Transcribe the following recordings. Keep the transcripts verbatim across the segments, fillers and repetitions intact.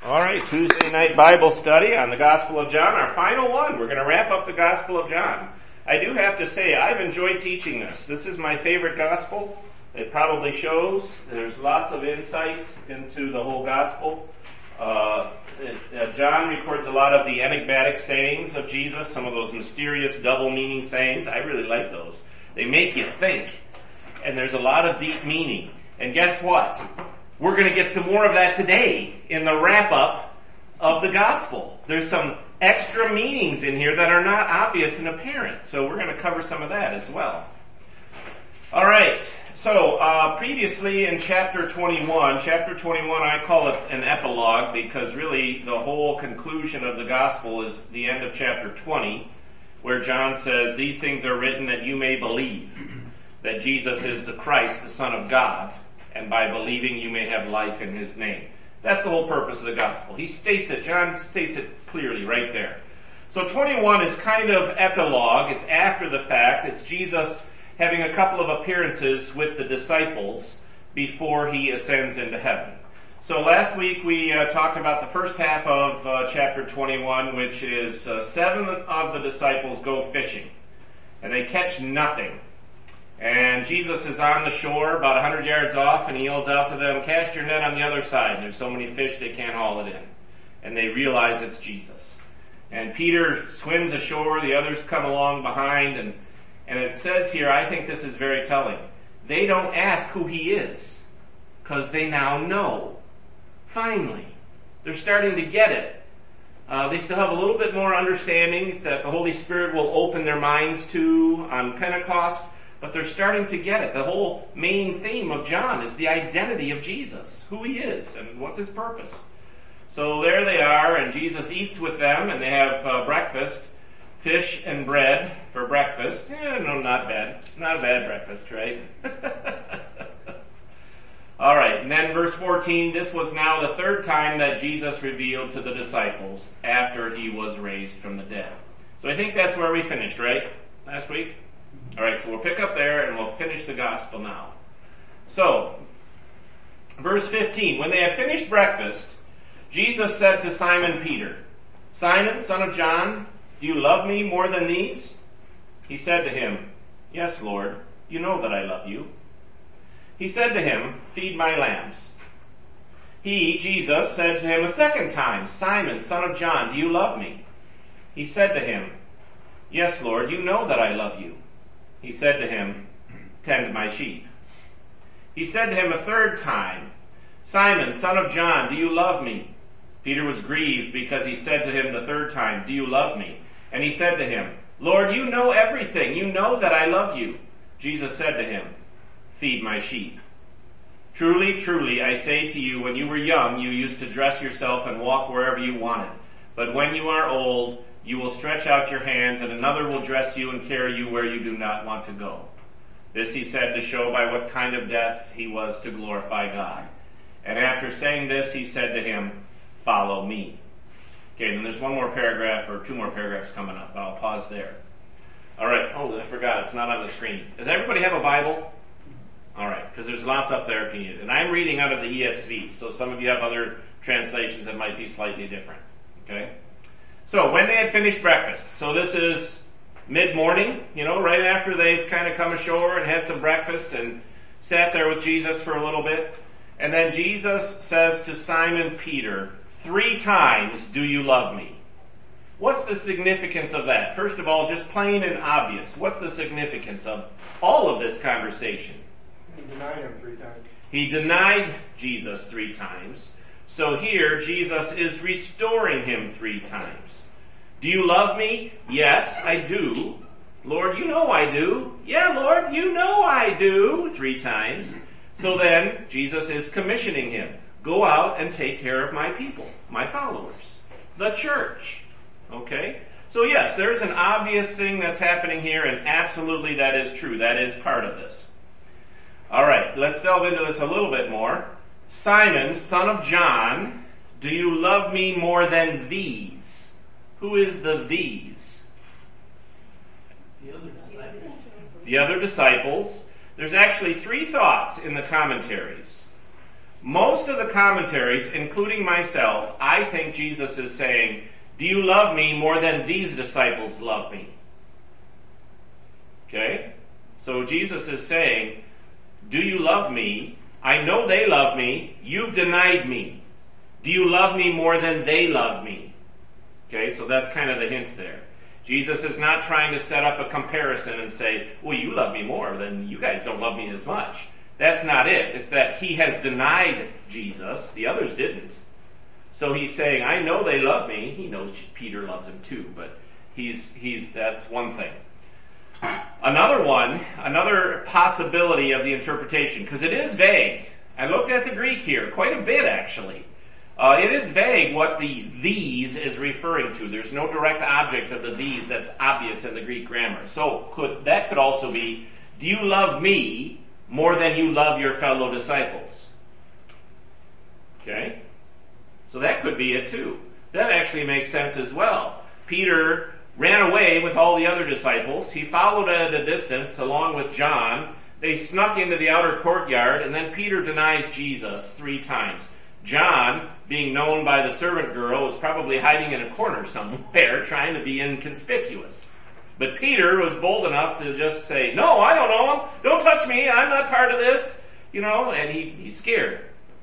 All right, Tuesday night Bible study on the Gospel of John, our final one. We're going to wrap up the Gospel of John. I do have to say, I've enjoyed teaching this. This is my favorite Gospel. It probably shows there's lots of insight into the whole Gospel. Uh, it, uh, John records a lot of the enigmatic sayings of Jesus, some of those mysterious double-meaning sayings. I really like those. They make you think. And there's a lot of deep meaning. And guess what? We're going to get some more of that today in the wrap-up of the Gospel. There's some extra meanings in here that are not obvious and apparent. So we're going to cover some of that as well. All right. So uh, previously in chapter twenty-one, chapter twenty-one, I call it an epilogue because really the whole conclusion of the Gospel is the end of chapter twenty, where John says, "These things are written that you may believe that Jesus is the Christ, the Son of God, and by believing you may have life in his name." That's the whole purpose of the gospel. He states it, John states it clearly right there. So twenty-one is kind of epilogue. It's after the fact. It's Jesus having a couple of appearances with the disciples before he ascends into heaven. So last week we uh, talked about the first half of uh, chapter twenty-one, which is uh, seven of the disciples go fishing, and they catch nothing. And Jesus is on the shore about one hundred yards off, and he yells out to them, "Cast your net on the other side." And there's so many fish they can't haul it in. And they realize it's Jesus. And Peter swims ashore, the others come along behind, and, and it says here, I think this is very telling, they don't ask who he is, because they now know. Finally. They're starting to get it. Uh, they still have a little bit more understanding that the Holy Spirit will open their minds to on Pentecost, but they're starting to get it. The whole main theme of John is the identity of Jesus, who he is, and what's his purpose. So there they are, and Jesus eats with them, and they have uh, breakfast, fish and bread for breakfast. Eh, no, not bad. Not a bad breakfast, right? All right, and then verse fourteen, this was now the third time that Jesus revealed to the disciples after he was raised from the dead. So I think that's where we finished, right? Last week? All right, so we'll pick up there and we'll finish the gospel now. So, verse fifteen, when they had finished breakfast, Jesus said to Simon Peter, "Simon, son of John, do you love me more than these?" He said to him, "Yes, Lord, you know that I love you." He said to him, "Feed my lambs." He, Jesus, said to him a second time, "Simon, son of John, do you love me?" He said to him, "Yes, Lord, you know that I love you." He said to him, "Tend my sheep." He said to him a third time, "Simon, son of John, do you love me?" Peter was grieved because he said to him the third time, "Do you love me?" And he said to him, "Lord, you know everything. You know that I love you." Jesus said to him, "Feed my sheep. Truly, truly, I say to you, when you were young, you used to dress yourself and walk wherever you wanted. But when you are old, you will stretch out your hands, and another will dress you and carry you where you do not want to go." This he said to show by what kind of death he was to glorify God. And after saying this, he said to him, "Follow me." Okay, then there's one more paragraph, or two more paragraphs coming up. I'll pause there. All right. Oh, I forgot. It's not on the screen. Does everybody have a Bible? All right, because there's lots up there if you need it. And I'm reading out of the E S V, so some of you have other translations that might be slightly different. Okay? So, when they had finished breakfast, so this is mid-morning, you know, right after they've kind of come ashore and had some breakfast and sat there with Jesus for a little bit. And then Jesus says to Simon Peter, three times, "Do you love me?" What's the significance of that? First of all, just plain and obvious. What's the significance of all of this conversation? He denied him three times. He denied Jesus three times. So here, Jesus is restoring him three times. "Do you love me?" "Yes, I do." "Lord, you know I do." "Yeah, Lord, you know I do." Three times. So then, Jesus is commissioning him. Go out and take care of my people, my followers, the church. Okay? So yes, there's an obvious thing that's happening here, and absolutely that is true. That is part of this. All right, let's delve into this a little bit more. "Simon, son of John, do you love me more than these?" Who is the these? The other disciples. The other disciples. There's actually three thoughts in the commentaries. Most of the commentaries, including myself, I think Jesus is saying, do you love me more than these disciples love me? Okay? So Jesus is saying, do you love me? I know they love me. You've denied me. Do you love me more than they love me? Okay, so that's kind of the hint there. Jesus is not trying to set up a comparison and say, well, you love me more, then you guys don't love me as much. That's not it. It's that he has denied Jesus. The others didn't. So he's saying, I know they love me. He knows Peter loves him too, but he's, he's, that's one thing. Another one, another possibility of the interpretation, because it is vague. I looked at the Greek here, quite a bit actually. Uh, it is vague what the these is referring to. There's no direct object of the these that's obvious in the Greek grammar. So could, that could also be, do you love me more than you love your fellow disciples? Okay? So that could be it too. That actually makes sense as well. Peter ran away with all the other disciples. He followed at a distance along with John. They snuck into the outer courtyard, and then Peter denies Jesus three times. John, being known by the servant girl, was probably hiding in a corner somewhere, trying to be inconspicuous. But Peter was bold enough to just say, no, I don't know him. Don't touch me. I'm not part of this. You know, and he, he's scared.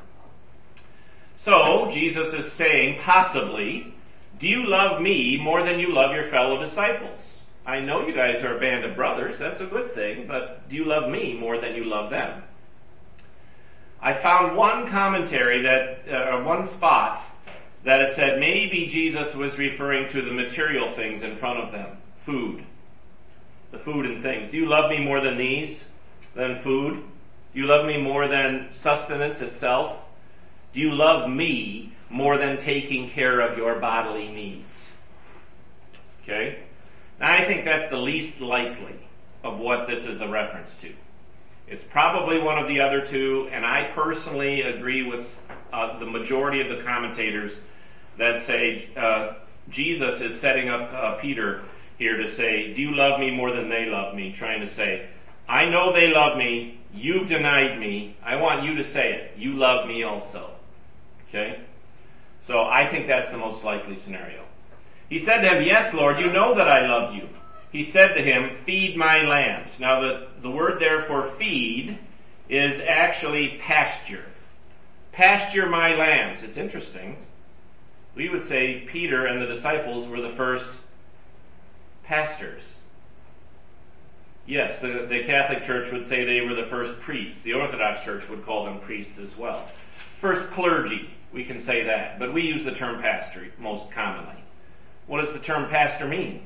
So, Jesus is saying, possibly, do you love me more than you love your fellow disciples? I know you guys are a band of brothers. That's a good thing. But do you love me more than you love them? I found one commentary that, uh, one spot that it said maybe Jesus was referring to the material things in front of them. Food. The food and things. Do you love me more than these? Than food? Do you love me more than sustenance itself? Do you love me more than taking care of your bodily needs? Okay? Now I think that's the least likely of what this is a reference to. It's probably one of the other two, and I personally agree with uh, the majority of the commentators that say uh, Jesus is setting up uh, Peter here to say, do you love me more than they love me? Trying to say, I know they love me, you've denied me, I want you to say it, you love me also. Okay? So I think that's the most likely scenario. He said to him, yes, Lord, you know that I love you. He said to him, feed my lambs. Now the, the word there for feed is actually pasture. Pasture my lambs. It's interesting. We would say Peter and the disciples were the first pastors. Yes, the, the Catholic Church would say they were the first priests. The Orthodox Church would call them priests as well. First clergy, we can say that. But we use the term pastor most commonly. What does the term pastor mean?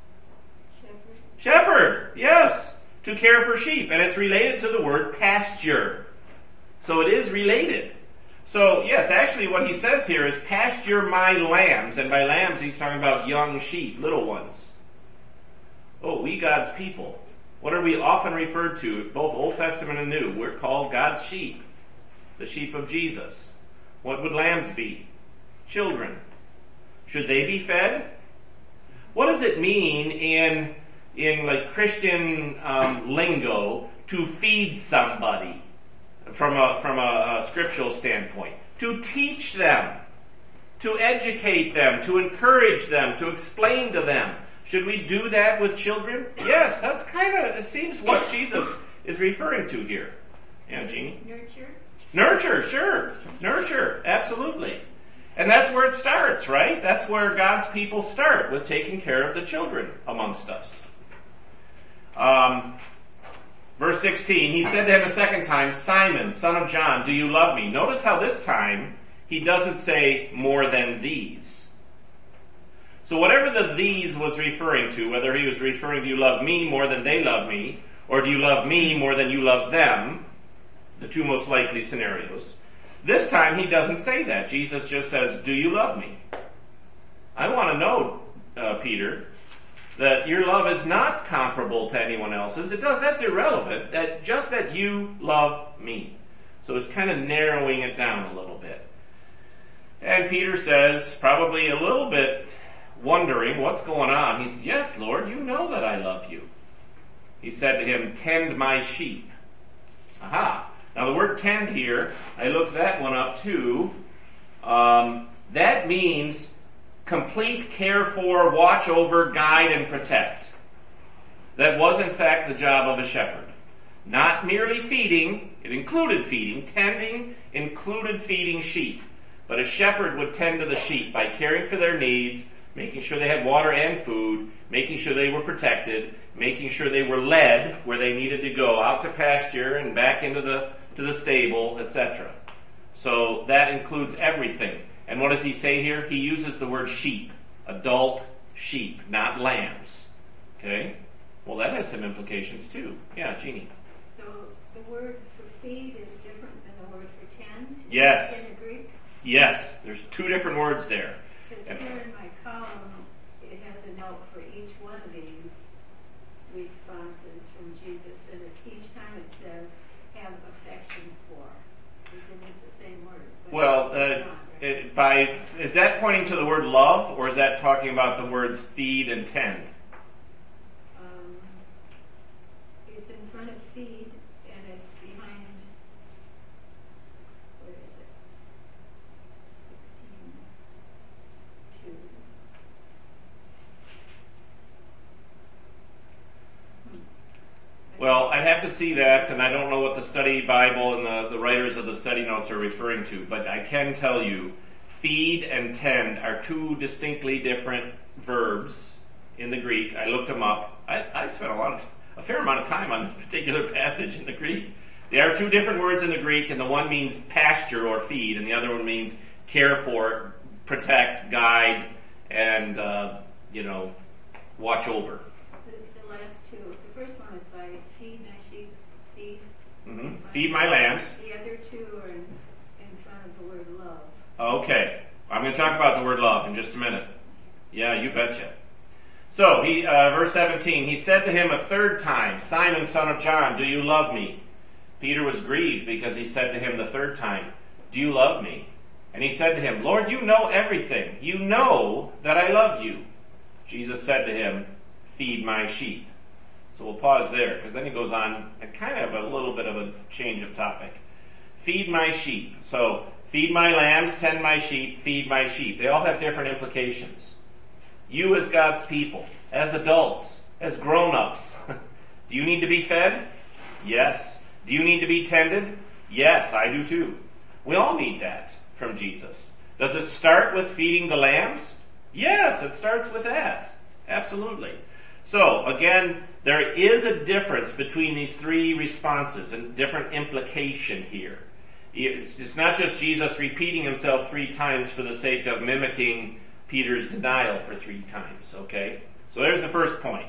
Shepherd, yes, to care for sheep. And it's related to the word pasture. So it is related. So yes, actually what he says here is pasture my lambs. And by lambs he's talking about young sheep, little ones. Oh, we God's people. What are we often referred to, both Old Testament and New? We're called God's sheep. The sheep of Jesus. What would lambs be? Children. Should they be fed? What does it mean in in like Christian um, lingo to feed somebody from a from a, a scriptural standpoint? To teach them, to educate them, to encourage them, to explain to them. Should we do that with children? Yes, that's kind of, it seems what Jesus is referring to here. Yeah, Jeannie? Nurture. Nurture, sure. Nurture, absolutely. And that's where it starts, right? That's where God's people start, with taking care of the children amongst us. Um, verse sixteen, he said to him a second time, Simon, son of John, do you love me? Notice how this time he doesn't say more than these. So whatever the these was referring to, whether he was referring to you love me more than they love me, or do you love me more than you love them, the two most likely scenarios, this time he doesn't say that. Jesus just says, do you love me? I want to know, uh, Peter, that your love is not comparable to anyone else's. It does, that's irrelevant. That just that you love me. So it's kind of narrowing it down a little bit. And Peter says, probably a little bit wondering what's going on. He says, yes, Lord, you know that I love you. He said to him, tend my sheep. Aha. Now the word tend here, I looked that one up too. Um, that means complete care for, watch over, guide, and protect. That was in fact the job of a shepherd. Not merely feeding, it included feeding. Tending included feeding sheep. But a shepherd would tend to the sheep by caring for their needs, making sure they had water and food, making sure they were protected, making sure they were led where they needed to go, out to pasture and back into the to the stable, et cetera. So that includes everything. And what does he say here? He uses the word sheep, adult sheep, not lambs. Okay? Well, that has some implications too. Yeah, Jeannie. So the word for feed is different than the word for tend? Yes. In the Greek? Yes, there's two different words there. Because And- here in my column, it has a note for each one of these responses from Jesus, and it, each time it says, have affection for. Isn't it the same word? But Well, it's uh, not, right? it, by is that pointing to the word love, or is that talking about the words feed and tend? Um, it's in front of feed, and it's behind, where is it? sixteen two. Hmm. Well, I'd have to see that, and I don't know what the study Bible and the, the writers of the study notes are referring to, but I can tell you, feed and tend are two distinctly different verbs in the Greek. I looked them up. I, I spent a lot of, a fair amount of time on this particular passage in the Greek. They are two different words in the Greek, and the one means pasture or feed, and the other one means care for, protect, guide, and, uh, you know, watch over. The, the last two, the first one is by feed my sheep, feed. Mm-hmm. Feed my lambs. The other two are in, in front of the word love. Okay. I'm going to talk about the word love in just a minute. Yeah, you betcha. So, he, uh, verse seventeen, he said to him a third time, Simon, son of John, do you love me? Peter was grieved because he said to him the third time, do you love me? And he said to him, Lord, you know everything. You know that I love you. Jesus said to him, feed my sheep. So we'll pause there, because then he goes on and kind of a little bit of a change of topic. Feed my sheep. So, feed my lambs, tend my sheep, feed my sheep. They all have different implications. You as God's people, as adults, as grown-ups, do you need to be fed? Yes. Do you need to be tended? Yes, I do too. We all need that from Jesus. Does it start with feeding the lambs? Yes, it starts with that. Absolutely. So, again, there is a difference between these three responses and different implication here. It's not just Jesus repeating himself three times for the sake of mimicking Peter's denial for three times, okay? So there's the first point.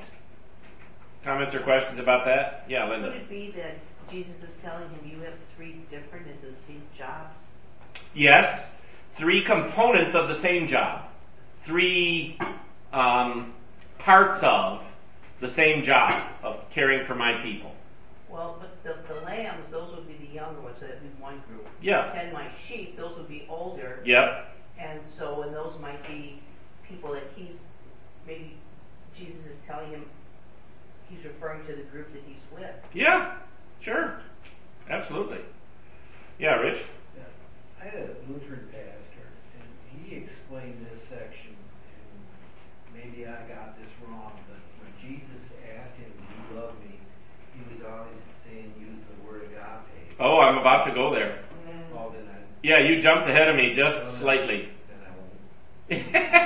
Comments or questions about that? Yeah, Linda. Would it be that Jesus is telling him you have three different and distinct jobs? Yes, three components of the same job. Three um, parts of the same job of caring for my people. Well, but the, the lambs, those would be the younger ones, so that'd be one group. Yeah. And my sheep, those would be older. Yep. And so, and those might be people that he's, maybe Jesus is telling him, he's referring to the group that he's with. Yeah, sure. Absolutely. Yeah, Rich? Yeah. I had a Lutheran pastor, and he explained this section, and maybe I got this wrong, but when Jesus asked him, do you love me, he was always saying, use the word agape. Oh, I'm about to go there. Oh, then I, Yeah, you jumped ahead of me just slightly. then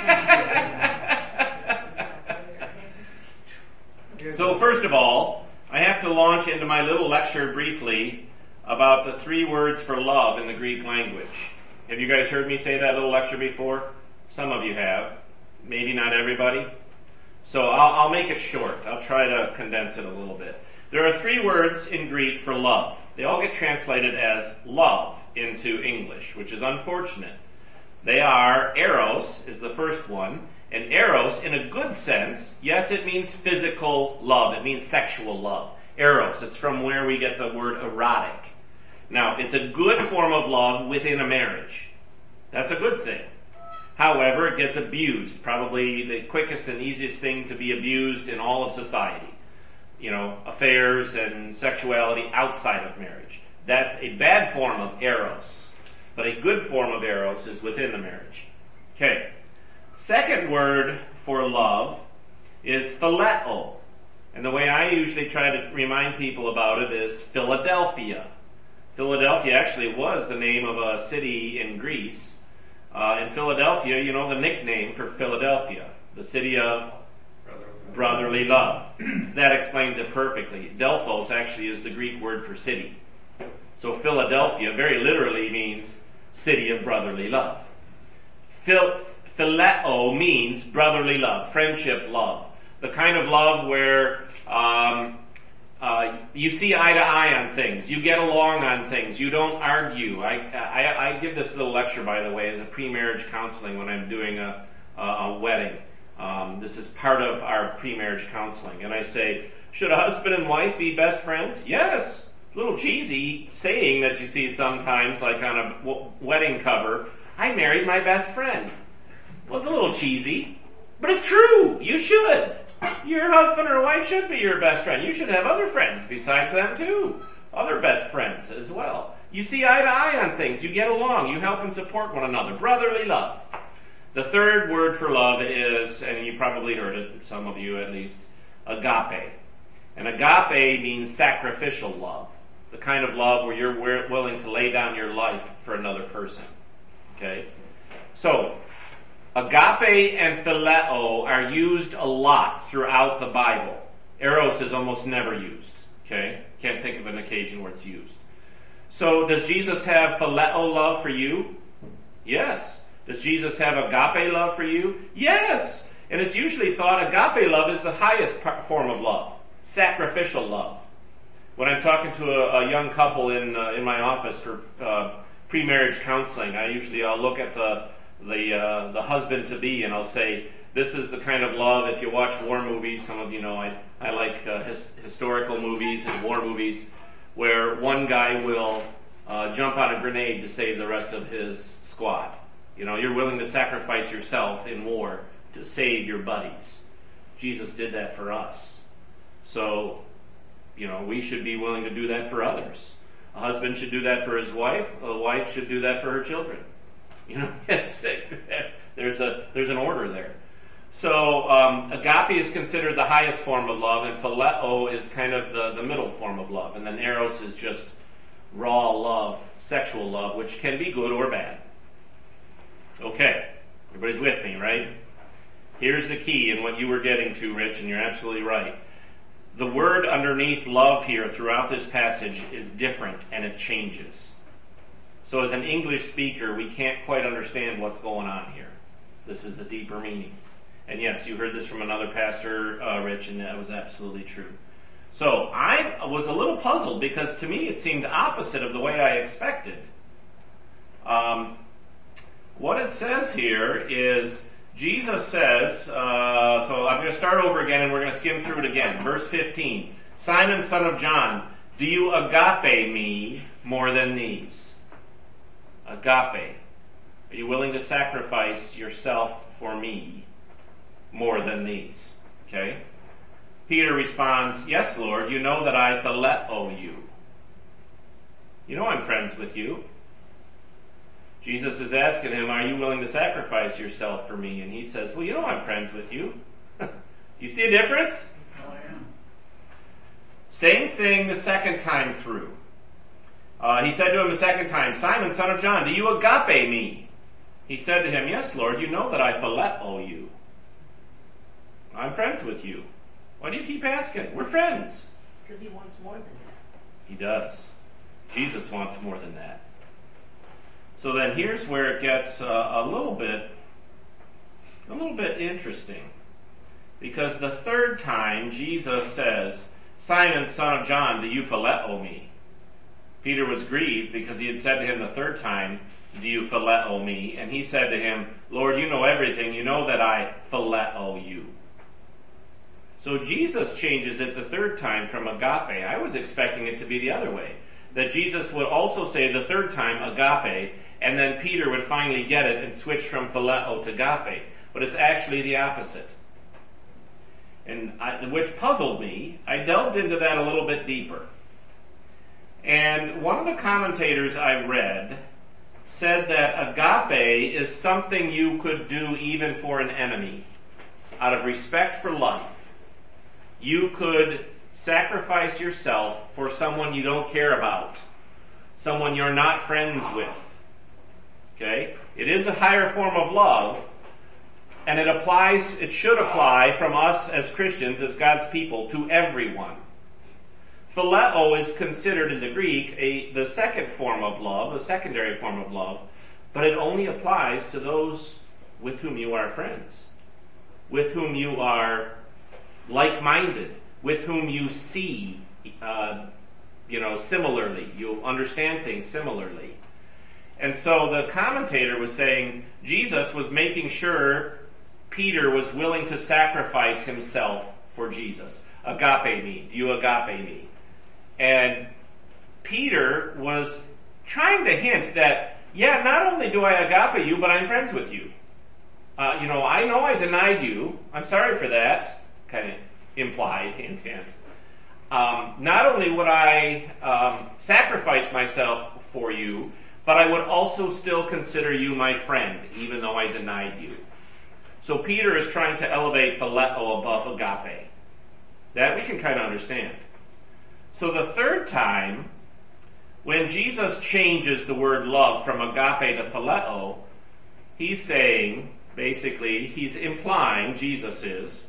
I won't. So first of all, I have to launch into my little lecture briefly about the three words for love in the Greek language. Have you guys heard me say that little lecture before? Some of you have. Maybe not everybody. So I'll, I'll make it short. I'll try to condense it a little bit. There are three words in Greek for love. They all get translated as love into English, which is unfortunate. They are eros is the first one. And eros, in a good sense, yes, it means physical love. It means sexual love. Eros, it's from where we get the word erotic. Now, it's a good form of love within a marriage. That's a good thing. However, it gets abused. Probably the quickest and easiest thing to be abused in all of society. You know, affairs and sexuality outside of marriage. That's a bad form of eros. But a good form of eros is within the marriage. Okay. Second word for love is phileo. And the way I usually try to remind people about it is Philadelphia. Philadelphia actually was the name of a city in Greece. Uh, in Philadelphia, you know the nickname for Philadelphia, the city of brotherly love. That explains it perfectly. Delphos actually is the Greek word for city. So Philadelphia very literally means city of brotherly love. Phil, phileo means brotherly love, friendship love. The kind of love where um, uh, you see eye to eye on things, you get along on things, you don't argue. I, I, I give this little lecture, by the way, as a pre-marriage counseling when I'm doing a, a, a wedding. Um, this is part of our pre-marriage counseling. And I say, should a husband and wife be best friends? Yes. A little cheesy saying that you see sometimes, like on a w- wedding cover, I married my best friend. Well, it's a little cheesy, but it's true. You should. Your husband or wife should be your best friend. You should have other friends besides them too. Other best friends as well. You see eye to eye on things. You get along. You help and support one another. Brotherly love. The third word for love is, and you probably heard it, some of you at least, agape. And agape means sacrificial love. The kind of love where you're willing to lay down your life for another person. Okay? So, agape and phileo are used a lot throughout the Bible. Eros is almost never used. Okay? Can't think of an occasion where it's used. So, does Jesus have phileo love for you? Yes. Does Jesus have agape love for you? Yes! And it's usually thought agape love is the highest form of love. Sacrificial love. When I'm talking to a, a young couple in uh, in my office for uh, pre-marriage counseling, I usually I'll look at the the uh, the husband to be and I'll say, this is the kind of love. If you watch war movies, some of you know I I like uh, his, historical movies and war movies where one guy will uh, jump on a grenade to save the rest of his squad. You know, you're willing to sacrifice yourself in war to save your buddies. Jesus did that for us. So, you know, we should be willing to do that for others. A husband should do that for his wife. A wife should do that for her children. You know, it's, there's a there's an order there. So, um, agape is considered the highest form of love, and phileo is kind of the, the middle form of love. And then eros is just raw love, sexual love, which can be good or bad. Okay, everybody's with me, right? Here's the key in what you were getting to, Rich, and you're absolutely right. The word underneath love here throughout this passage is different, and it changes. So as an English speaker, we can't quite understand what's going on here. This is the deeper meaning. And yes, you heard this from another pastor, uh, Rich, and that was absolutely true. So I was a little puzzled because to me it seemed opposite of the way I expected. Um... What it says here is, Jesus says, uh, so I'm going to start over again and we're going to skim through it again. Verse fifteen. Simon, son of John, do you agape me more than these? Agape. Are you willing to sacrifice yourself for me more than these? Okay. Peter responds, yes, Lord, you know that I phileo you. You know I'm friends with you. Jesus is asking him, are you willing to sacrifice yourself for me? And he says, well, you know I'm friends with you. You see a difference? Oh, yeah. Same thing the second time through. Uh, he said to him the second time, Simon, son of John, do you agape me? He said to him, yes, Lord, you know that I phileo you. I'm friends with you. Why do you keep asking? We're friends. Because he wants more than that. He does. Jesus wants more than that. So then here's where it gets uh, a little bit, a little bit interesting. Because the third time Jesus says, Simon, son of John, do you phileo me? Peter was grieved because he had said to him the third time, do you phileo me? And he said to him, Lord, you know everything. You know that I phileo you. So Jesus changes it the third time from agape. I was expecting it to be the other way. That Jesus would also say the third time agape, and then Peter would finally get it and switch from phileo to agape. But it's actually the opposite. And I, which puzzled me. I delved into that a little bit deeper. And one of the commentators I read said that agape is something you could do even for an enemy. Out of respect for life, you could sacrifice yourself for someone you don't care about, someone you're not friends with. Okay? It is a higher form of love, and it applies, it should apply from us as Christians, as God's people, to everyone. Phileo is considered in the Greek a, the second form of love, a secondary form of love, but it only applies to those with whom you are friends, with whom you are like-minded, with whom you see, uh, you know, similarly. You understand things similarly. And so the commentator was saying Jesus was making sure Peter was willing to sacrifice himself for Jesus. Agape me. Do you agape me? And Peter was trying to hint that, yeah, not only do I agape you, but I'm friends with you. Uh, you know, I know I denied you. I'm sorry for that. Kind of implied, hint, hint. Um, not only would I um, sacrifice myself for you, but I would also still consider you my friend, even though I denied you. So Peter is trying to elevate phileo above agape. That we can kind of understand. So the third time, when Jesus changes the word love from agape to phileo, he's saying, basically, he's implying, Jesus is,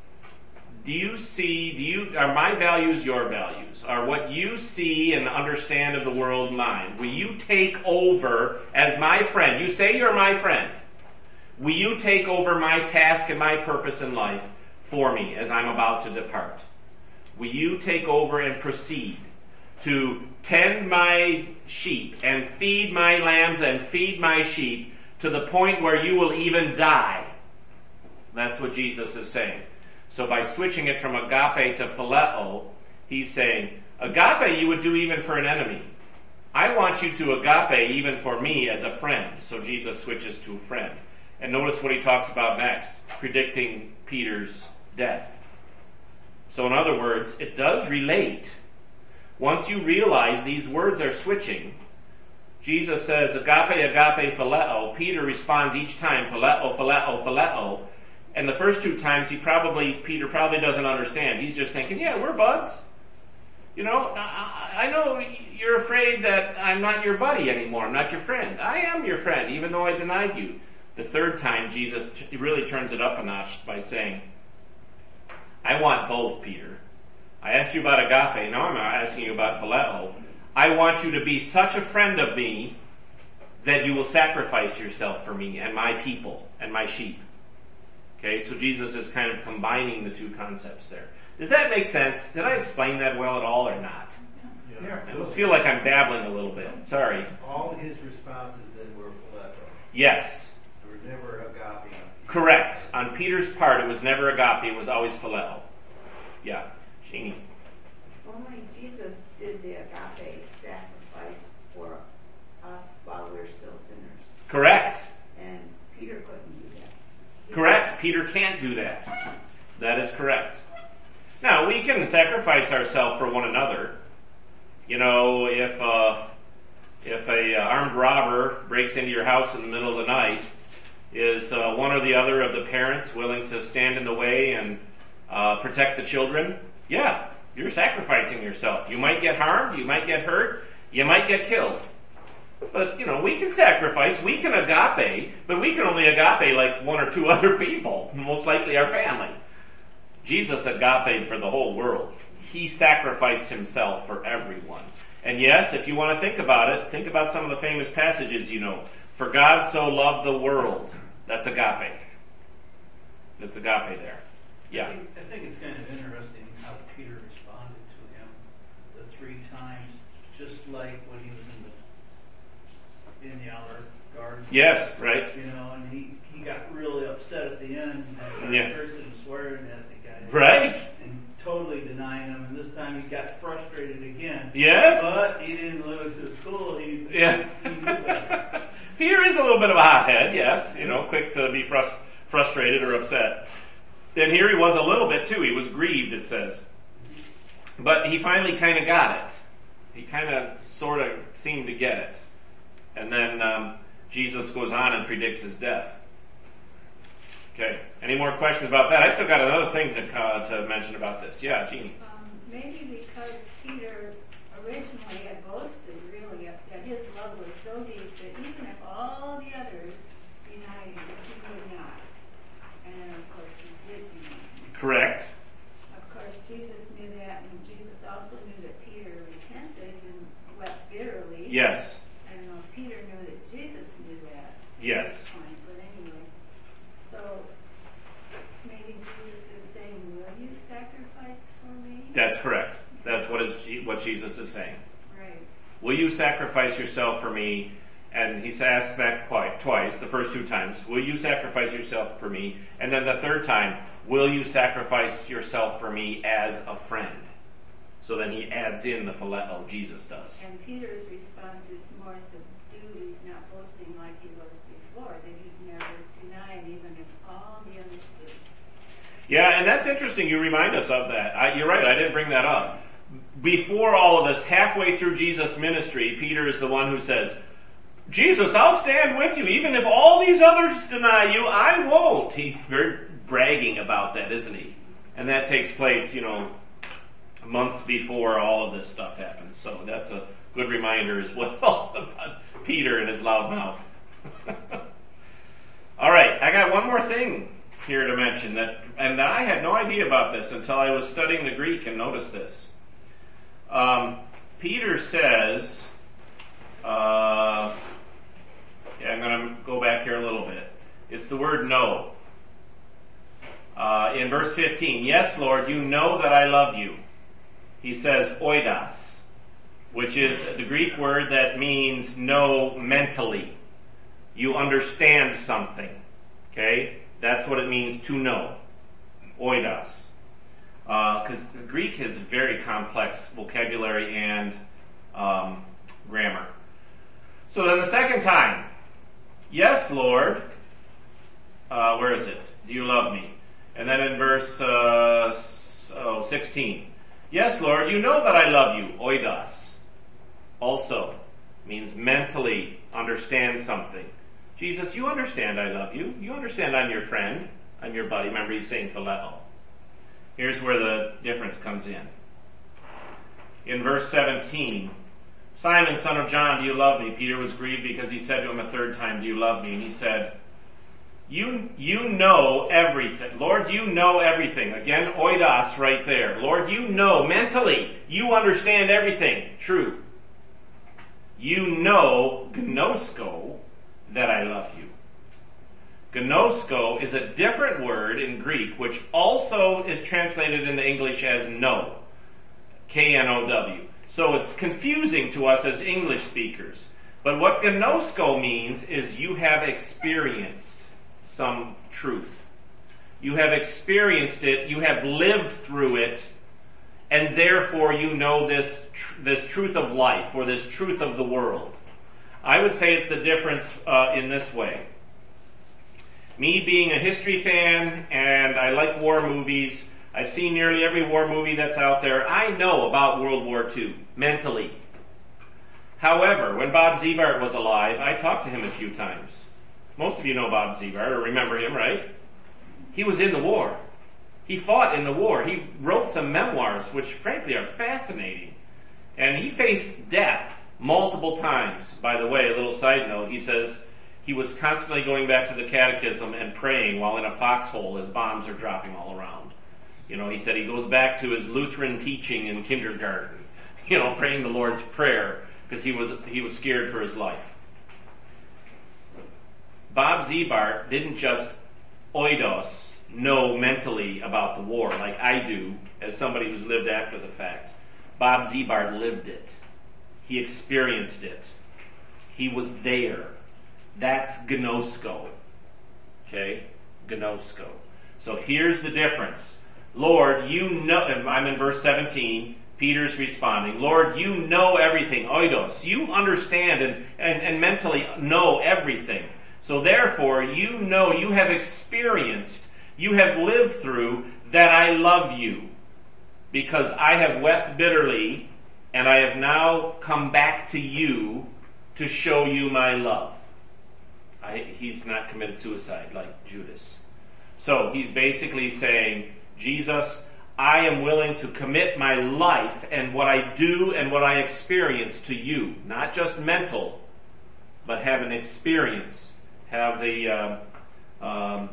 do you see, do you, are my values your values? Are what you see and understand of the world mine? Will you take over as my friend? You say you're my friend. Will you take over my task and my purpose in life for me as I'm about to depart? Will you take over and proceed to tend my sheep and feed my lambs and feed my sheep to the point where you will even die? That's what Jesus is saying. So by switching it from agape to phileo, he's saying, agape you would do even for an enemy. I want you to agape even for me as a friend. So Jesus switches to friend. And notice what he talks about next, predicting Peter's death. So in other words, it does relate. Once you realize these words are switching, Jesus says, agape, agape, phileo. Peter responds each time, phileo, phileo, phileo. And the first two times, he probably, Peter probably doesn't understand. He's just thinking, yeah, we're buds. You know, I, I know you're afraid that I'm not your buddy anymore. I'm not your friend. I am your friend, even though I denied you. The third time, Jesus t- really turns it up a notch by saying, I want both, Peter. I asked you about agape. Now I'm asking you about phileo. I want you to be such a friend of me that you will sacrifice yourself for me and my people and my sheep. Okay, so Jesus is kind of combining the two concepts there. Does that make sense? Did I explain that well at all or not? Yeah. I almost feel like I'm babbling a little bit. Sorry. All his responses then were phileo. Yes. They were never agape. Correct. On Peter's part, it was never agape, it was always phileo. Yeah. Jeannie. Only Jesus did the agape sacrifice for us while we're still sinners. Correct. And Peter couldn't do that. He Correct. Peter can't do that. That is correct. Now, we can sacrifice ourselves for one another. You know, if uh, if a uh, armed robber breaks into your house in the middle of the night, is uh, one or the other of the parents willing to stand in the way and uh, protect the children? Yeah, you're sacrificing yourself. You might get harmed, you might get hurt, you might get killed. But, you know, we can sacrifice, we can agape, but we can only agape like one or two other people, most likely our family. Jesus agape for the whole world. He sacrificed himself for everyone. And yes, if you want to think about it, think about some of the famous passages you know. For God so loved the world. That's agape. That's agape there. Yeah. I think, I think it's kind of interesting how Peter responded to him the three times, just like when he was in the in the outer garden. Yes, right. You know, and he, he got really upset at the end and started Yeah. cursing and swearing at the guy. Right. And totally denying him, and this time he got frustrated again. Yes. But he didn't lose his cool. He, Yeah. he, he knew better. Peter is a little bit of a hothead, yes, you know, quick to be frust- frustrated or upset. And here he was a little bit too. He was grieved, it says. But he finally kind of got it. He kind of, sort of seemed to get it. And then um, Jesus goes on and predicts his death. Okay. Any more questions about that? I still got another thing to uh, to mention about this. Yeah, Jeannie. Um, maybe because Peter originally had boasted, really, that his love was so deep that even if all the others denied him, he would not. And of course, he did deny him. Correct. Of course, Jesus knew that, and Jesus also knew that Peter repented and wept bitterly. Yes. I don't know if Peter knew that Jesus knew that. Yes. At this point, but anyway. So maybe Jesus is saying, "Will you sacrifice for me?" That's correct. That's what is what Jesus is saying. Right. Will you sacrifice yourself for me? And he's asked that quite twice, the first two times. Will you sacrifice yourself for me? And then the third time, will you sacrifice yourself for me as a friend? So then he adds in the phileo, Jesus does. And Peter's response is more subdued. He's not boasting like he was before, that he's never denied, even if all the others do. Yeah, and that's interesting. You remind us of that. I, you're right, I didn't bring that up. Before all of this, halfway through Jesus' ministry, Peter is the one who says, Jesus, I'll stand with you. Even if all these others deny you, I won't. He's very bragging about that, isn't he? And that takes place, you know, months before all of this stuff happens. So that's a good reminder as well about Peter and his loud mouth. All right, I got one more thing here to mention, that, and I had no idea about this until I was studying the Greek and noticed this. Um, Peter says, uh, yeah, I'm going to go back here a little bit. It's the word know. Uh, in verse fifteen, yes, Lord, you know that I love you. He says oidos, which is the Greek word that means know mentally. You understand something. Okay? That's what it means to know. Oidos. Because uh, Greek has very complex vocabulary and um, grammar. So then the second time, yes, Lord, uh, where is it? Do you love me? And then in verse uh, oh, sixteen, yes, Lord, you know that I love you. Oidos. Also means mentally understand something. Jesus, you understand I love you. You understand I'm your friend. I'm your buddy. Remember, he's saying phileo. Here's where the difference comes in. In verse seventeen, Simon, son of John, do you love me? Peter was grieved because he said to him a third time, do you love me? And he said, you, you know everything. Lord, you know everything. Again, oidos right there. Lord, you know mentally. You understand everything. True. You know, gnosko, that I love you. Gnosko is a different word in Greek, which also is translated into English as know. K N O W. So it's confusing to us as English speakers. But what gnosko means is you have experienced some truth. You have experienced it, you have lived through it, and therefore you know this, tr- this truth of life, or this truth of the world. I would say it's the difference uh, in this way. Me being a history fan, and I like war movies, I've seen nearly every war movie that's out there. I know about World War Two, mentally. However, when Bob Ziebart was alive, I talked to him a few times. Most of you know Bob Ziebart, or remember him, right? He was in the war. He fought in the war. He wrote some memoirs, which frankly are fascinating. And he faced death multiple times. By the way, a little side note, he says he was constantly going back to the catechism and praying while in a foxhole as bombs are dropping all around. You know, he said he goes back to his Lutheran teaching in kindergarten, you know, praying the Lord's Prayer, because he was, he was scared for his life. Bob Ziebart didn't just oidos, know mentally about the war like I do as somebody who's lived after the fact. Bob Ziebart lived it. He experienced it. He was there. That's gnosko. Okay? Gnosko. So here's the difference. Lord, you know, I'm in verse seventeen, Peter's responding, Lord, you know everything, oidos. You understand and, and, and mentally know everything. So therefore, you know, you have experienced, you have lived through that I love you. Because I have wept bitterly and I have now come back to you to show you my love. I, he's not committed suicide like Judas. So he's basically saying, Jesus, I am willing to commit my life and what I do and what I experience to you. Not just mental, but have an experience. Have the uh, um,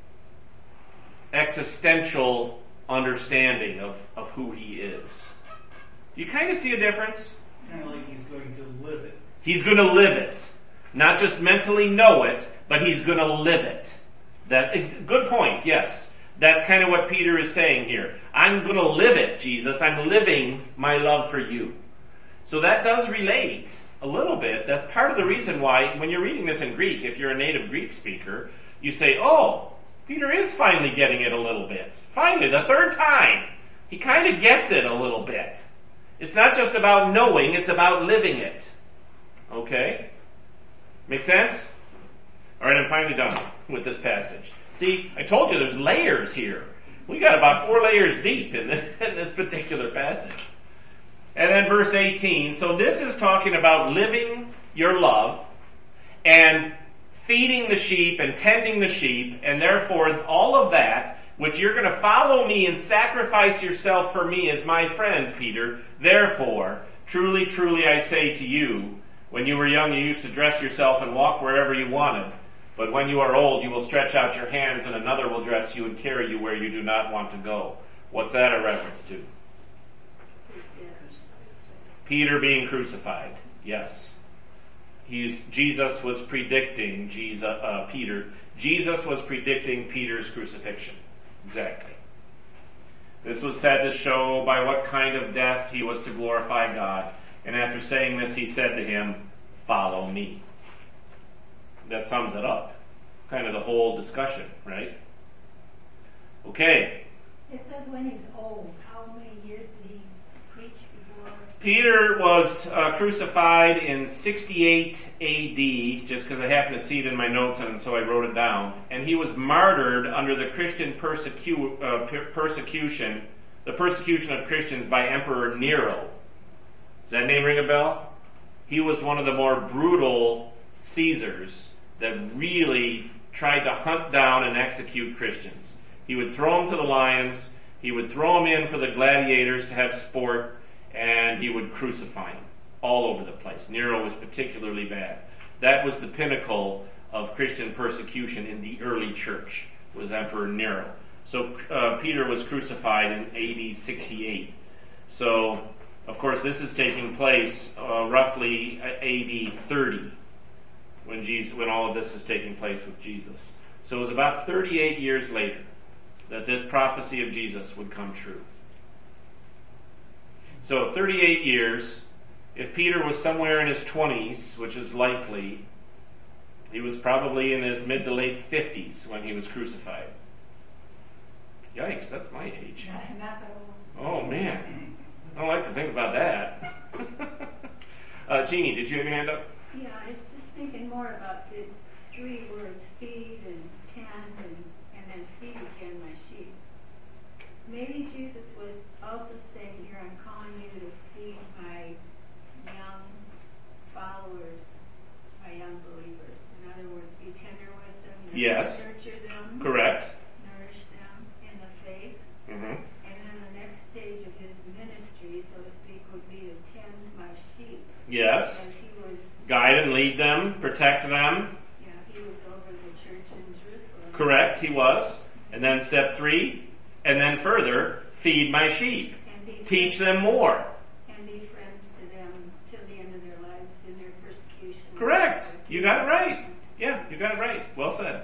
existential understanding of, of who he is. Do you kind of see a difference? Kind of like he's going to live it. He's going to live it. Not just mentally know it, but he's going to live it. That ex- good point, yes. That's kind of what Peter is saying here. I'm going to live it, Jesus. I'm living my love for you. So that does relate a little bit. That's part of the reason why, when you're reading this in Greek, if you're a native Greek speaker, you say, oh, Peter is finally getting it a little bit. Finally, the third time. He kind of gets it a little bit. It's not just about knowing, it's about living it. Okay? Make sense? Alright, I'm finally done with this passage. See, I told you there's layers here. We got about four layers deep in this, in this particular passage. And then verse eighteen, so this is talking about living your love and feeding the sheep and tending the sheep, and therefore all of that, which you're going to follow me and sacrifice yourself for me as my friend, Peter. Therefore, truly, truly I say to you, when you were young you used to dress yourself and walk wherever you wanted. But when you are old, you will stretch out your hands and another will dress you and carry you where you do not want to go. What's that a reference to? Peter being crucified. Yes. He's, Jesus was predicting Jesus, uh, Peter. Jesus was predicting Peter's crucifixion. Exactly. This was said to show by what kind of death he was to glorify God. And after saying this, he said to him, follow me. That sums it up. Kind of the whole discussion, right? Okay. It says when he's old. How many years did he preach before? Peter was uh, crucified in sixty-eight A D, just because I happened to see it in my notes and so I wrote it down. And he was martyred under the Christian persecu- uh, per- persecution, the persecution of Christians by Emperor Nero. Does that name ring a bell? He was one of the more brutal Caesars that really tried to hunt down and execute Christians. He would throw them to the lions, he would throw them in for the gladiators to have sport, and he would crucify them all over the place. Nero was particularly bad. That was the pinnacle of Christian persecution in the early church, was Emperor Nero. So uh, Peter was crucified in A D sixty-eight. So, of course, this is taking place uh, roughly A D thirty. When Jesus, when all of this is taking place with Jesus. So it was about thirty-eight years later that this prophecy of Jesus would come true. So thirty-eight years, if Peter was somewhere in his twenties, which is likely, he was probably in his mid to late fifties when he was crucified. Yikes, that's my age. Oh man, I don't like to think about that. uh, Jeannie, did you have your hand up? Yeah, I was just thinking more about this three words, feed and tend and, and then feed again my sheep. Maybe Jesus was also saying here, I'm calling you to feed my young followers, my young believers. In other words, be tender with them, Yes. nurture them, Correct. nourish them in the faith. Mm-hmm. And then the next stage of his ministry, so to speak, would be to tend my sheep. Yes. As he was Guide and lead them, protect them. Yeah, he was over the church in Jerusalem. Correct, he was. And then step three, and then further, feed my sheep. And be Teach them more. And be friends to them till the end of their lives in their persecution. Correct. You got it right. Yeah, you got it right. Well said.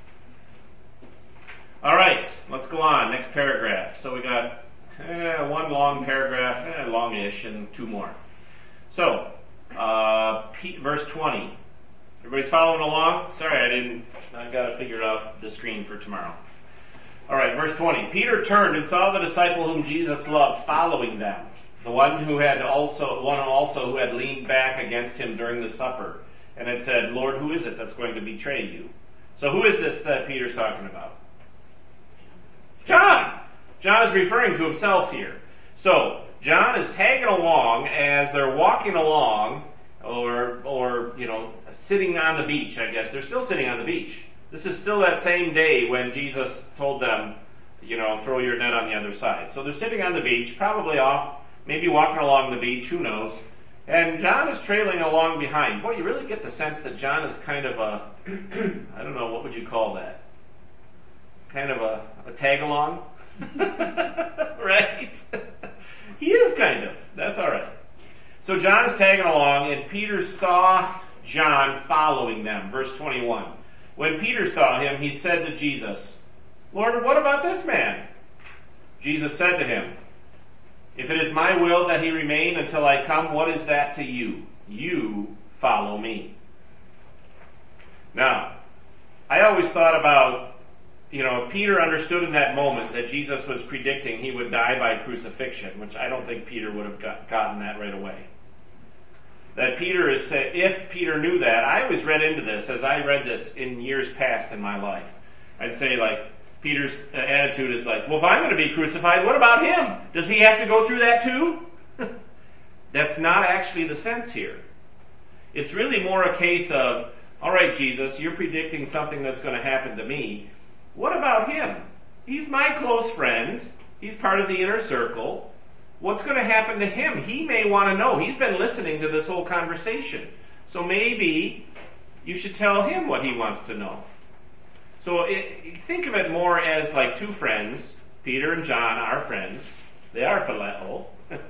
All right, let's go on. Next paragraph. So we got eh, one long paragraph, eh, longish, and two more. So, uh, P- verse twenty. Everybody's following along? Sorry, I didn't. I got to figure out the screen for tomorrow. All right, verse twenty. Peter turned and saw the disciple whom Jesus loved following them, the one who had also, one also who had leaned back against him during the supper, and had said, "Lord, who is it that's going to betray you?" So, who is this that Peter's talking about? John. John is referring to himself here. So, John is tagging along as they're walking along, or, or, you know, sitting on the beach, I guess. They're still sitting on the beach. This is still that same day when Jesus told them, you know, throw your net on the other side. So they're sitting on the beach, probably off, maybe walking along the beach, who knows. And John is trailing along behind. Boy, you really get the sense that John is kind of a, I don't know, what would you call that? Kind of a, a tag-along? Right? He is kind of. That's all right. So John is tagging along, and Peter saw John following them. Verse twenty-one. When Peter saw him, he said to Jesus, Lord, what about this man? Jesus said to him, if it is my will that he remain until I come, what is that to you? You follow me. Now, I always thought about, you know, if Peter understood in that moment that Jesus was predicting he would die by crucifixion, which I don't think Peter would have got, gotten that right away. That Peter is saying, if Peter knew that, I always read into this as I read this in years past in my life. I'd say like, Peter's attitude is like, well, if I'm going to be crucified, what about him? Does he have to go through that too? That's not actually the sense here. It's really more a case of, all right, Jesus, you're predicting something that's going to happen to me. What about him? He's my close friend. He's part of the inner circle. What's going to happen to him? He may want to know. He's been listening to this whole conversation. So maybe you should tell him what he wants to know. So it, think of it more as like two friends. Peter and John are friends. They are phileo.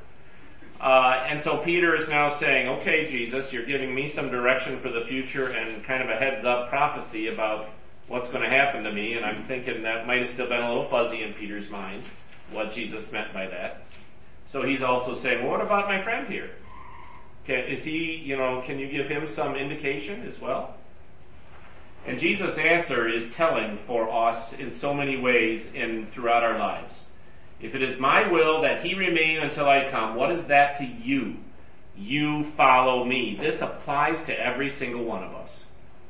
uh, and so Peter is now saying, okay, Jesus, you're giving me some direction for the future and kind of a heads up prophecy about what's going to happen to me. And I'm thinking that might have still been a little fuzzy in Peter's mind, what Jesus meant by that. So he's also saying, well, what about my friend here? Can, is he, you know, can you give him some indication as well? And Jesus' answer is telling for us in so many ways in throughout our lives. If it is my will that he remain until I come, what is that to you? You follow me. This applies to every single one of us.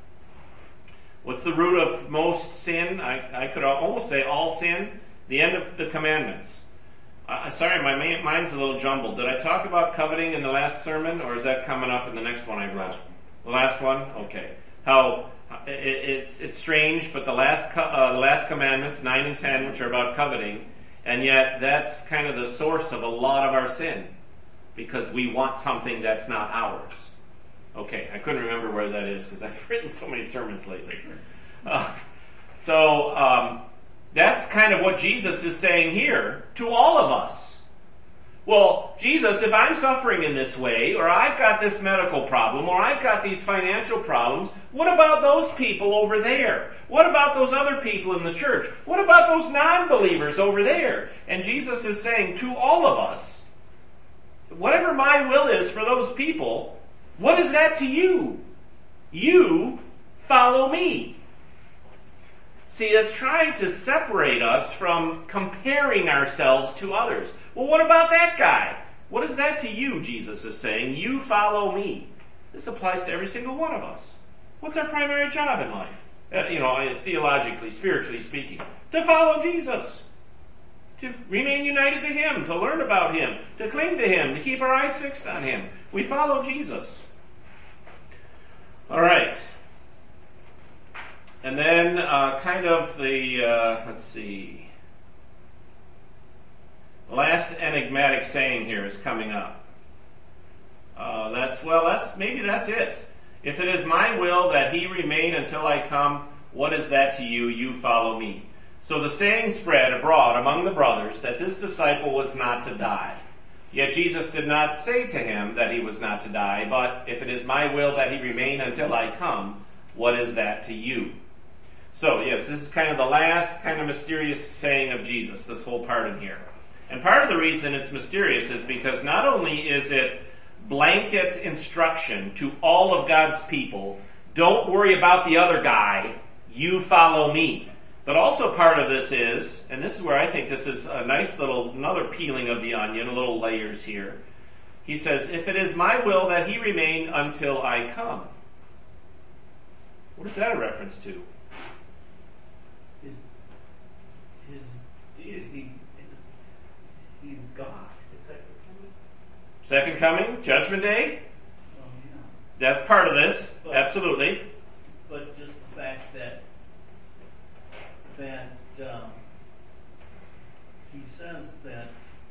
What's the root of most sin? I, I could almost say all sin. The end of the commandments. Uh, sorry, my mind's a little jumbled. Did I talk about coveting in the last sermon, or is that coming up in the next one I wrote? The last one? Okay. How it, it's it's strange, but the last uh, the last commandments, nine and ten, which are about coveting, and yet that's kind of the source of a lot of our sin, because we want something that's not ours. Okay, I couldn't remember where that is because I've written so many sermons lately. Uh, so. Um, That's kind of what Jesus is saying here to all of us. Well, Jesus, if I'm suffering in this way, or I've got this medical problem, or I've got these financial problems, what about those people over there? What about those other people in the church? What about those non-believers over there? And Jesus is saying to all of us, whatever my will is for those people, what is that to you? You follow me. See, that's trying to separate us from comparing ourselves to others. Well, what about that guy? What is that to you, Jesus is saying? You follow me. This applies to every single one of us. What's our primary job in life? Uh, you know, theologically, spiritually speaking. To follow Jesus. To remain united to him, to learn about him, to cling to him, to keep our eyes fixed on him. We follow Jesus. All right. And then uh, kind of the, uh, let's see, last enigmatic saying here is coming up. Uh, that's, well, that's, maybe that's it. If it is my will that he remain until I come, what is that to you? You follow me. So the saying spread abroad among the brothers that this disciple was not to die. Yet Jesus did not say to him that he was not to die, but if it is my will that he remain until I come, what is that to you? So, yes, this is kind of the last kind of mysterious saying of Jesus, this whole part in here. And part of the reason it's mysterious is because not only is it blanket instruction to all of God's people, don't worry about the other guy, you follow me. But also part of this is, and this is where I think this is a nice little, another peeling of the onion, a little layers here. He says, if it is my will that he remain until I come. What is that a reference to? His, his deity, is, he's God. Second coming, judgment day, Oh, yeah. that's part of this, But- absolutely. But just the fact that, that, um, he says that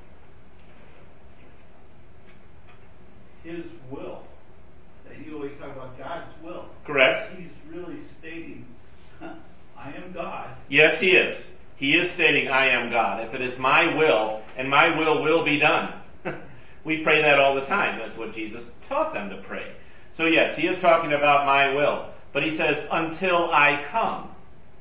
his will, that you always talk about God's will. Correct. He's really stating, huh, I am God. Yes, he is. He is stating, I am God. If it is my will, and my will will be done. We pray that all the time. That's what Jesus taught them to pray. So yes, he is talking about my will. But he says, until I come.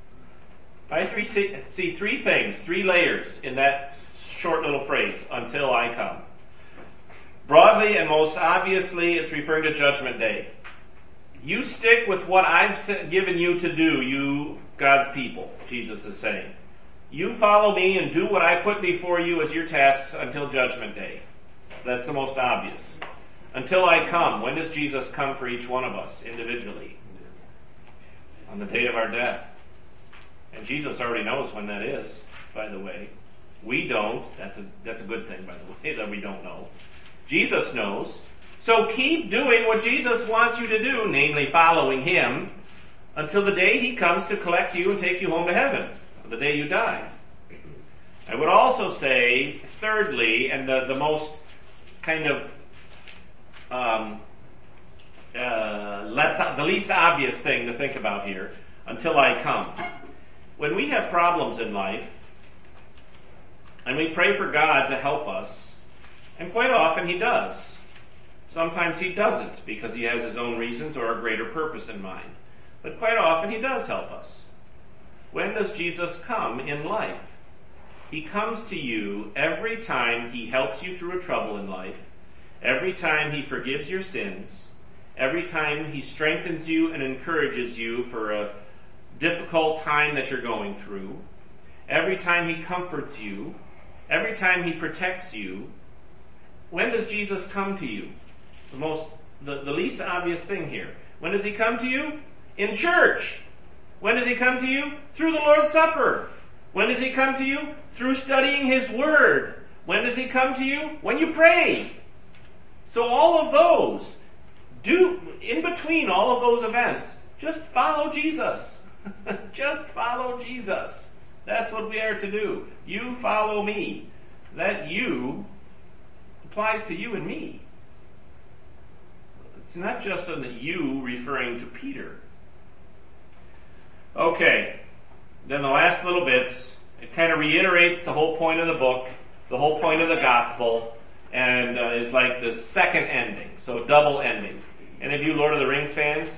I three, see, see three things, three layers in that short little phrase, until I come. Broadly and most obviously, it's referring to Judgment Day. You stick with what I've given you to do, you God's people, Jesus is saying. You follow me and do what I put before you as your tasks until Judgment Day. That's the most obvious. Until I come. When does Jesus come for each one of us individually? On the day of our death. And Jesus already knows when that is, by the way. We don't. That's a, that's a good thing, by the way, that we don't know. Jesus knows. So keep doing what Jesus wants you to do, namely following him, until the day he comes to collect you and take you home to heaven, the day you die. I would also say, thirdly, and the, the most kind of um, uh, less, the least obvious thing to think about here, until I come. When we have problems in life, and we pray for God to help us, and quite often he does. Sometimes he doesn't because he has his own reasons or a greater purpose in mind. But quite often he does help us. When does Jesus come in life? He comes to you every time he helps you through a trouble in life, every time he forgives your sins, every time he strengthens you and encourages you for a difficult time that you're going through, every time he comforts you, every time he protects you. When does Jesus come to you? The most, the, the least obvious thing here. When does he come to you? In church. When does he come to you? Through the Lord's Supper. When does he come to you? Through studying his word. When does he come to you? When you pray. So all of those, do, in between all of those events, just follow Jesus. Just follow Jesus. That's what we are to do. You follow me. That you applies to you and me. It's not just a you referring to Peter. Okay, then the last little bits, it kind of reiterates the whole point of the book, the whole point of the gospel, and uh, is like the second ending, so double ending. Any of you Lord of the Rings fans?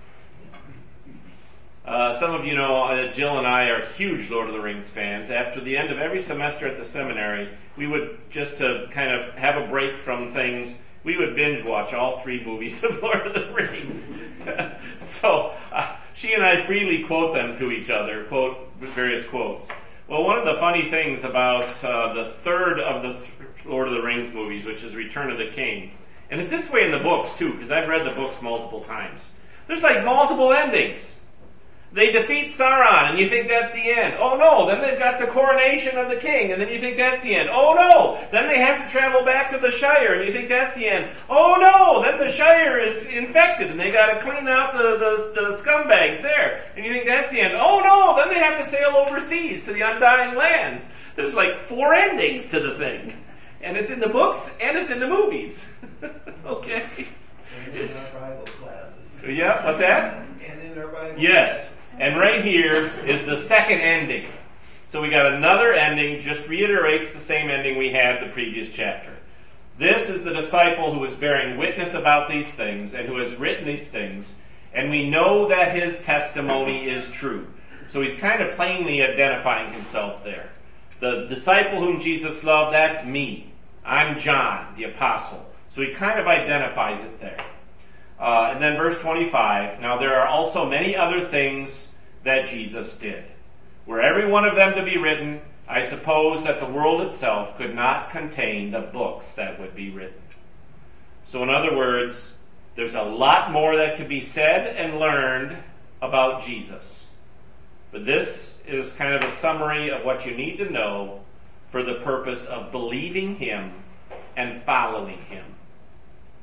Uh, some of you know that Jill and I are huge Lord of the Rings fans. After the end of every semester at the seminary, we would, just to kind of have a break from things, we would binge watch all three movies of Lord of the Rings. so, uh, she and I freely quote them to each other, quote various quotes. Well, one of the funny things about uh, the third of the th- Lord of the Rings movies, which is Return of the King, and it's this way in the books too, because I've read the books multiple times. There's like multiple endings. They defeat Sauron, and you think that's the end. Oh no, then they've got the coronation of the king, and then you think that's the end. Oh no, then they have to travel back to the Shire, and you think that's the end. Oh no, then the Shire is infected, and they gotta clean out the, the, the scumbags there, and you think that's the end. Oh no, then they have to sail overseas to the Undying Lands. There's like four endings to the thing. And it's in the books, and it's in the movies. Okay. And in our Bible classes. Yeah, what's that? And in our Bible Yes. And right here is the second ending. So we got another ending, just reiterates the same ending we had the previous chapter. This is the disciple who is bearing witness about these things and who has written these things, and we know that his testimony is true. So he's kind of plainly identifying himself there. The disciple whom Jesus loved, that's me. I'm John, the apostle. So he kind of identifies it there. Uh, and then verse twenty-five, now there are also many other things that Jesus did. Were every one of them to be written, I suppose that the world itself could not contain the books that would be written. So in other words, there's a lot more that could be said and learned about Jesus. But this is kind of a summary of what you need to know for the purpose of believing him and following him.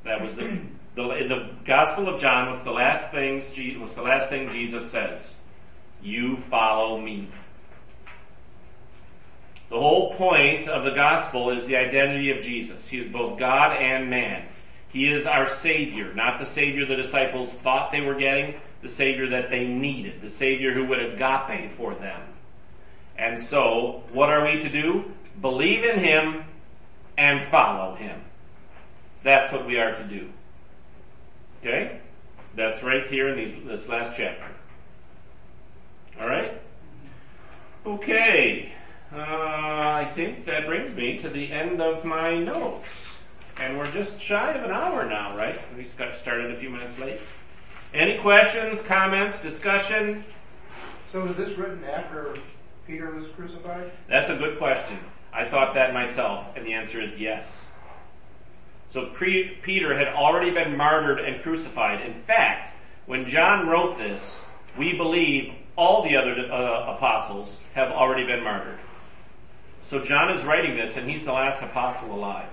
That was the, the in the Gospel of John. What's the last things? What's the last thing Jesus says? You follow me. The whole point of the gospel is the identity of Jesus. He is both God and man. He is our Savior, not the Savior the disciples thought they were getting, the Savior that they needed, the Savior who would agape for them. And so, what are we to do? Believe in Him and follow Him. That's what we are to do. Okay? That's right here in these, this last chapter. Alright? Okay. Uh, I think that brings me to the end of my notes. And we're just shy of an hour now, right? We got started a few minutes late. Any questions, comments, discussion? So was this written after Peter was crucified? That's a good question. I thought that myself, and the answer is yes. So pre- Peter had already been martyred and crucified. In fact, when John wrote this, we believe all the other uh, apostles have already been martyred. So John is writing this, and he's the last apostle alive.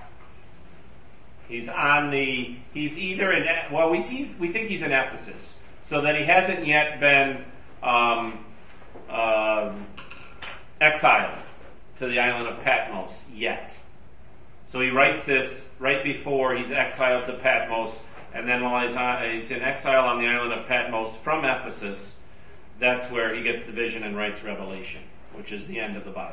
He's on the, he's either in, well, we see, we think he's in Ephesus, so that he hasn't yet been um, uh, exiled to the island of Patmos yet. So he writes this right before he's exiled to Patmos, and then while he's, on, he's in exile on the island of Patmos from Ephesus, that's where he gets the vision and writes Revelation, which is the end of the Bible.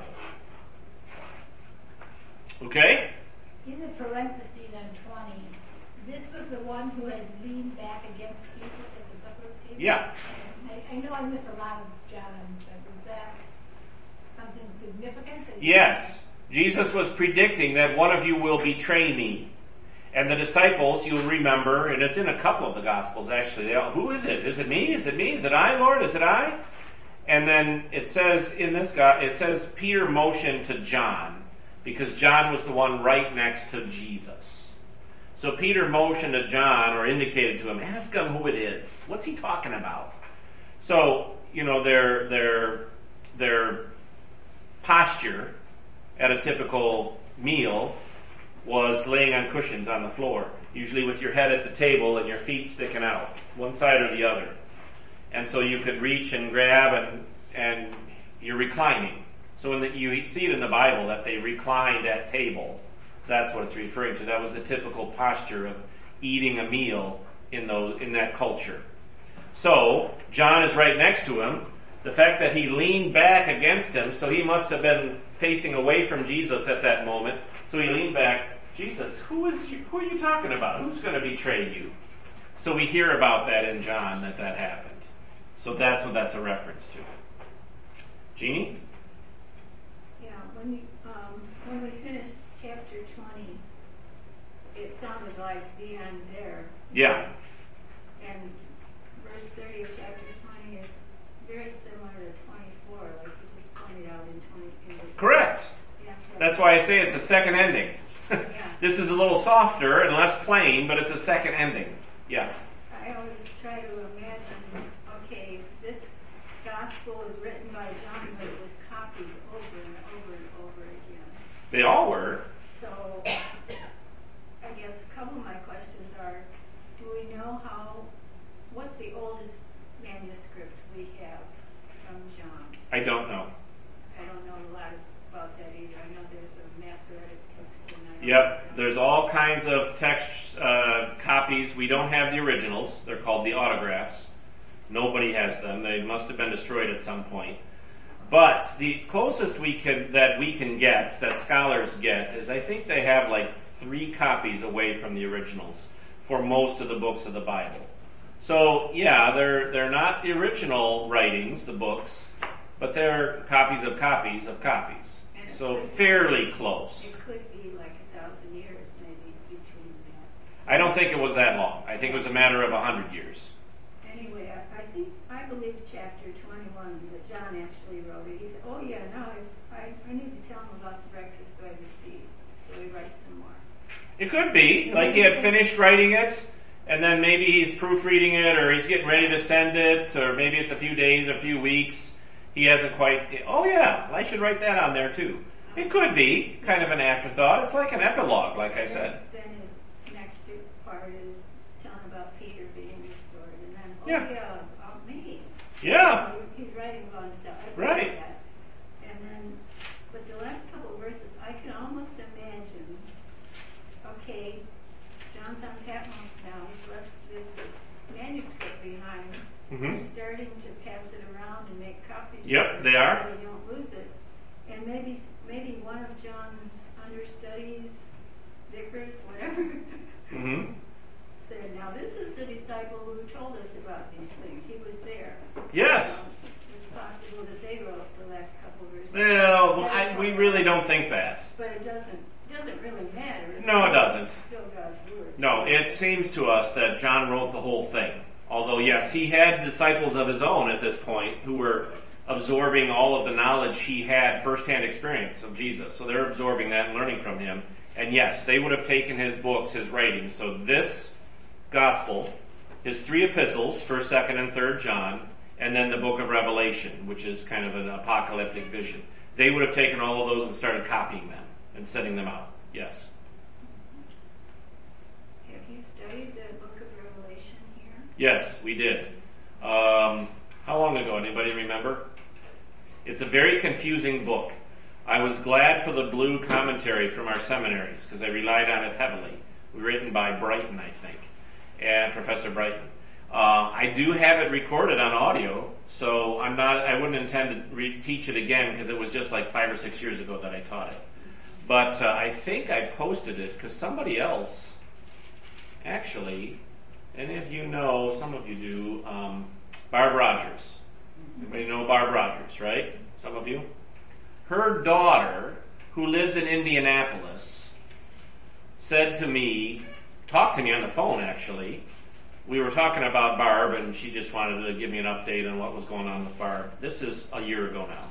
Okay? In the parentheses on twenty, this was the one who had leaned back against Jesus at the supper table? Yeah. I, I know I missed a lot of John, but was that something significant? That Yes. Jesus was predicting that one of you will betray me. And the disciples, you'll remember, and it's in a couple of the Gospels actually, they all, who is it? Is it me? Is it me? Is it I, Lord? Is it I? And then it says in this guy, it says Peter motioned to John, because John was the one right next to Jesus. So Peter motioned to John, or indicated to him, ask him who it is. What's he talking about? So, you know, their, their, their posture at a typical meal was laying on cushions on the floor, usually with your head at the table and your feet sticking out, one side or the other. And so you could reach and grab, and, and you're reclining. So when the, you see it in the Bible that they reclined at table, that's what it's referring to. That was the typical posture of eating a meal in those, in that culture. So John is right next to him. The fact that he leaned back against him, so he must have been facing away from Jesus at that moment. So he leaned back. Jesus, who is you, who are you talking about? Who's going to betray you? So we hear about that in John, that that happened. So that's what that's a reference to. Jeannie? Yeah, when you, um, when we finished chapter twenty, it sounded like the end there. Yeah. And verse thirty of chapter twenty is very similar to twenty-four, like you just pointed out in twenty. In the, Correct. yeah, That's why I say it's a second ending. Yeah. This is a little softer and less plain, but it's a second ending. Yeah. I always try to imagine, okay, this gospel is written by John, but it was copied over and over and over again. They all were. So, I guess a couple of my questions are, do we know how, what's the oldest manuscript we have from John? I don't know. I don't know a lot about that either. I know there's a Masoretic text. And I don't Yep. know. There's all kinds of text uh, copies. We don't have the originals. They're called the autographs. Nobody has them. They must have been destroyed at some point. But the closest we can that we can get, that scholars get, is I think they have like three copies away from the originals for most of the books of the Bible. So yeah, they're they're not the original writings, the books, but they're copies of copies of copies. And it So could- fairly close. It could be like a thousand years maybe between that. I don't think it was that long. I think it was a matter of a hundred years. Anyway, I, I think, I believe chapter twenty-one that John actually wrote it. He said, oh yeah, now I, I, I need to tell him about the breakfast by the sea. So he writes some more. It could be, like he had finished writing it, and then maybe he's proofreading it, or he's getting ready to send it, or maybe it's a few days, a few weeks. He hasn't quite, oh yeah, I should write that on there too. It could be, kind of an afterthought. It's like an epilogue, like I said. Then his next to part is telling about Peter being restored, and then, oh Yeah. yeah, uh, me. Yeah. He's writing about himself. I Right. read that. And then, but the last couple of verses, I can almost imagine, okay, John's on Patmos now, he's left this manuscript behind. Mhm. They're starting to pass it around and make copies. Yep, of it they so are. They don't lose it. And maybe, maybe one of John's understudies, vicars, whatever, Mm-hmm. said, now this is the disciple who told us about these things. He was there. Yes. So it's possible that they wrote the last couple of verses. Well, I, we really don't think that. But it doesn't doesn't really matter. It's No, it still- doesn't. Still God's word. No, it seems to us that John wrote the whole thing. Although, yes, he had disciples of his own at this point who were absorbing all of the knowledge he had, firsthand experience of Jesus. So they're absorbing that and learning from him. And yes, they would have taken his books, his writings. So this gospel, his three epistles, first, second, and third John, and then the book of Revelation, which is kind of an apocalyptic vision. They would have taken all of those and started copying them and sending them out. Yes. Have you studied the book of Revelation here? Yes, we did. Um, how long ago? Anybody remember? It's a very confusing book. I was glad for the blue commentary from our seminaries because I relied on it heavily. Written by Brighton, I think, and Professor Brighton. Uh, I do have it recorded on audio, so I'm not. I wouldn't intend to re- teach it again because it was just like five or six years ago that I taught it. But uh, I think I posted it because somebody else, actually, and if you know, some of you do, um, Barb Rogers. Everybody know Barb Rogers, right? Some of you? Her daughter, who lives in Indianapolis, said to me, talked to me on the phone actually. We were talking about Barb and she just wanted to give me an update on what was going on with Barb. This is a year ago now.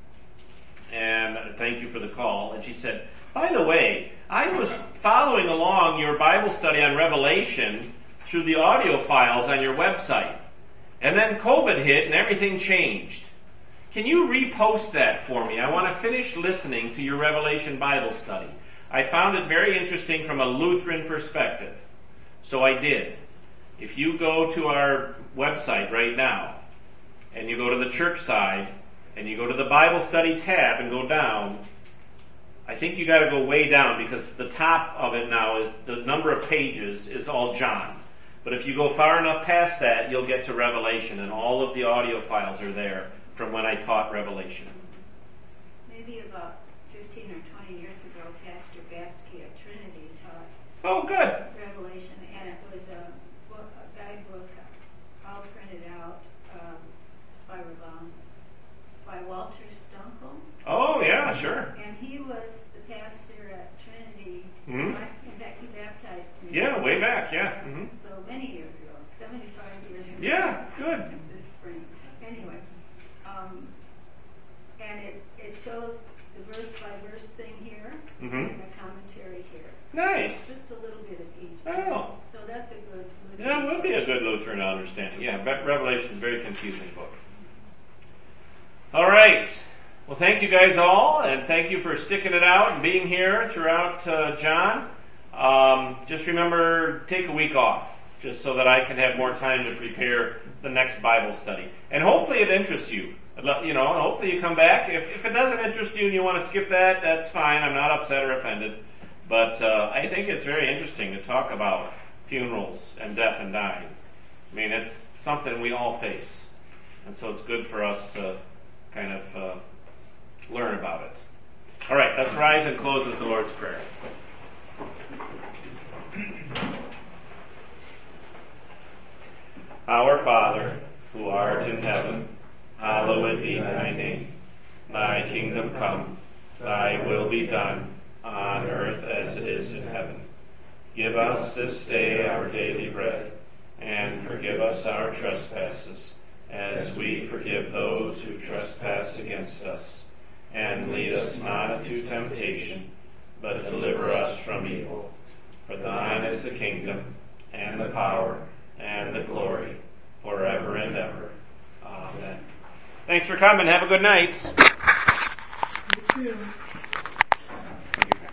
And thank you for the call. And she said, by the way, I was following along your Bible study on Revelation through the audio files on your website. And then COVID hit and everything changed. Can you repost that for me? I want to finish listening to your Revelation Bible study. I found it very interesting from a Lutheran perspective. So I did. If you go to our website right now, and you go to the church side, and you go to the Bible study tab and go down, I think you gotta go way down because the top of it now is, the number of pages is all John. But if you go far enough past that, you'll get to Revelation, and all of the audio files are there from when I taught Revelation. Maybe about fifteen or twenty years ago, Pastor Batsky at Trinity taught Oh, good. Revelation, and it was a book, a guidebook, all printed out, um, spiral bound, by Walter Stunkel. Oh, yeah, sure. And he was the pastor at Trinity. Mhm. In fact, he baptized me. Yeah, way back, yeah. Mhm. So many years ago, seventy-five years ago. Yeah, good. This spring. Anyway, um, and it, it shows the verse by verse thing here, Mhm. and the commentary here. Nice. Just a little bit of each. Oh. So that's a good. Yeah, it would be a good Lutheran understanding. Yeah, Be- Revelation is a very confusing book. All right. Well, thank you guys all, and thank you for sticking it out and being here throughout uh, John. Um, just remember, take a week off, just so that I can have more time to prepare the next Bible study. And hopefully it interests you. You know, and hopefully you come back. If, if it doesn't interest you and you want to skip that, that's fine. I'm not upset or offended. But uh, I think it's very interesting to talk about funerals and death and dying. I mean, it's something we all face. And so it's good for us to kind of uh, learn about it. All right, let's rise and close with the Lord's Prayer. Our Father, who art in heaven, hallowed be thy name. Thy kingdom come, thy will be done, on earth as it is in heaven. Give us this day our daily bread, and forgive us our trespasses, as we forgive those who trespass against us. And lead us not into temptation, but deliver us from evil. For thine is the kingdom, and the power, and the glory, forever and ever. Amen. Thanks for coming. Have a good night. You too.